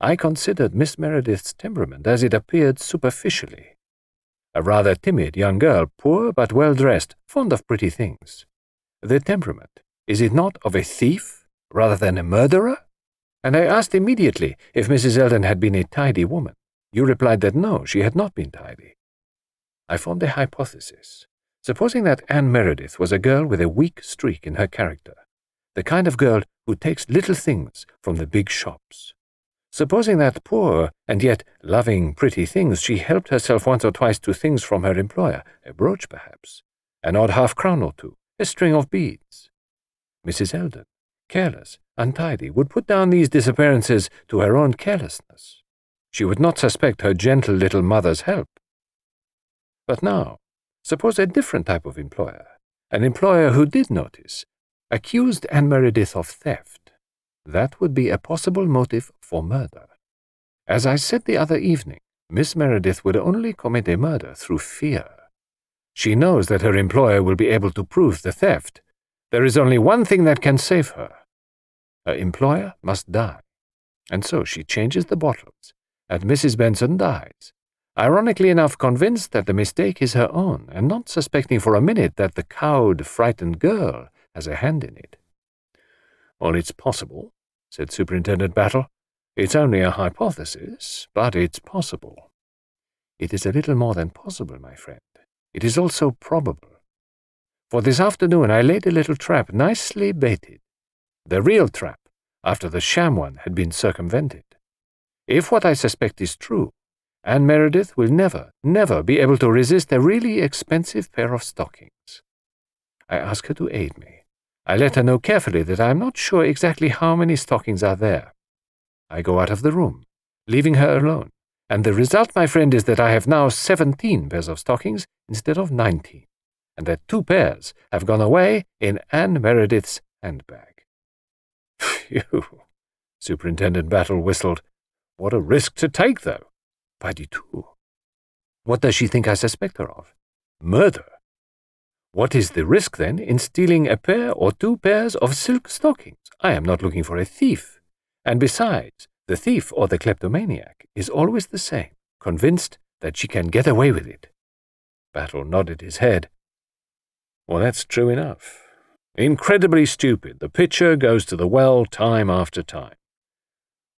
I considered Miss Meredith's temperament as it appeared superficially. A rather timid young girl, poor but well-dressed, fond of pretty things. The temperament, is it not of a thief rather than a murderer? And I asked immediately if Mrs. Eldon had been a tidy woman. You replied that no, she had not been tidy. I formed a hypothesis. Supposing that Anne Meredith was a girl with a weak streak in her character, the kind of girl who takes little things from the big shops. Supposing that poor and yet loving pretty things, she helped herself once or twice to things from her employer, a brooch perhaps, an odd half-crown or two, a string of beads. Mrs. Eldon, careless, untidy, would put down these disappearances to her own carelessness. She would not suspect her gentle little mother's help. But now, suppose a different type of employer, an employer who did notice, accused Anne Meredith of theft. That would be a possible motive for murder. As I said the other evening, Miss Meredith would only commit a murder through fear. She knows that her employer will be able to prove the theft. There is only one thing that can save her. Her employer must die, and so she changes the bottles, and Mrs. Benson dies, ironically enough convinced that the mistake is her own, and not suspecting for a minute that the cowed, frightened girl has a hand in it. Well, it's possible, said Superintendent Battle. It's only a hypothesis, but it's possible. It is a little more than possible, my friend. It is also probable. For this afternoon I laid a little trap nicely baited. The real trap, after the sham one had been circumvented. If what I suspect is true, Anne Meredith will never, never be able to resist a really expensive pair of stockings. I ask her to aid me. I let her know carefully that I am not sure exactly how many stockings are there. I go out of the room, leaving her alone, and the result, my friend, is that I have now 17 pairs of stockings instead of 19, and that 2 pairs have gone away in Anne Meredith's handbag. Phew! Superintendent Battle whistled. What a risk to take, though. Pas du tout. What does she think I suspect her of? Murder. What is the risk, then, in stealing a pair or 2 pairs of silk stockings? I am not looking for a thief. And besides, the thief or the kleptomaniac is always the same, convinced that she can get away with it. Battle nodded his head. Well, that's true enough. Incredibly stupid. The pitcher goes to the well time after time.